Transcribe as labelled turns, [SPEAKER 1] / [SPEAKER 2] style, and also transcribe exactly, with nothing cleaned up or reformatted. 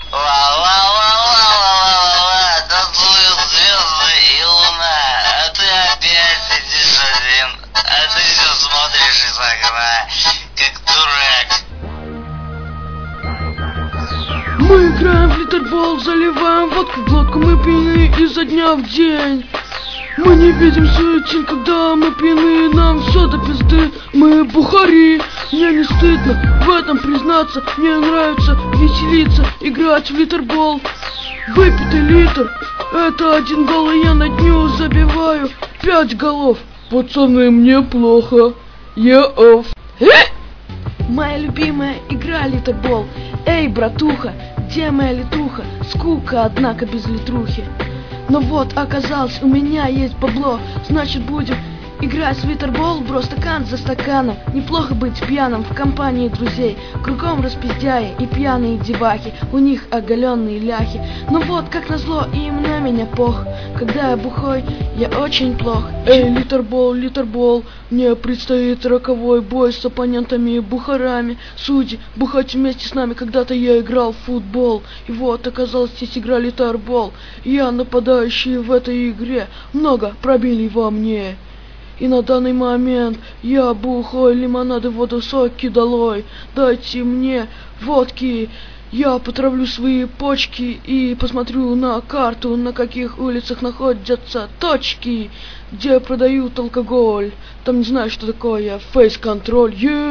[SPEAKER 1] Ла-ла-ла-ла-ла-ла-ла, танцуют звезды и луна, а ты опять сидишь один, а ты все смотришь из окна, как дурак.
[SPEAKER 2] Мы играем в литербол, заливаем водку в глотку, мы пьяны изо дня в день. Мы не видим суечин, когда мы пьяны, нам все до пизды, мы бухари. Мне не стыдно в этом признаться, мне нравится веселиться, играть в литербол. Выпитый литр, это один гол, и я на дню забиваю пять голов. Пацаны, мне плохо, я оф. Моя любимая игра литербол. Эй, братуха, где моя литуха? Скука, однако, без литрухи. Но вот, оказалось, у меня есть бабло, значит будем играть в литербол, бро, стакан за стаканом. Неплохо быть пьяным в компании друзей, кругом распиздяи и пьяные девахи, у них оголенные ляхи. Но вот, как назло, им на меня пох, когда я бухой, я очень плох. Эй, литербол, литербол, мне предстоит роковой бой с оппонентами бухарами. Судьи, бухать вместе с нами, когда-то я играл в футбол. И вот, оказалось, здесь игра литербол. Я нападающий в этой игре, много пробили во мне. И на данный момент я бухой, лимонады, воду, соки долой. Дайте мне водки, я потравлю свои почки и посмотрю на карту, на каких улицах находятся точки, где продают алкоголь. Там не знаю, что такое фейс-контроль.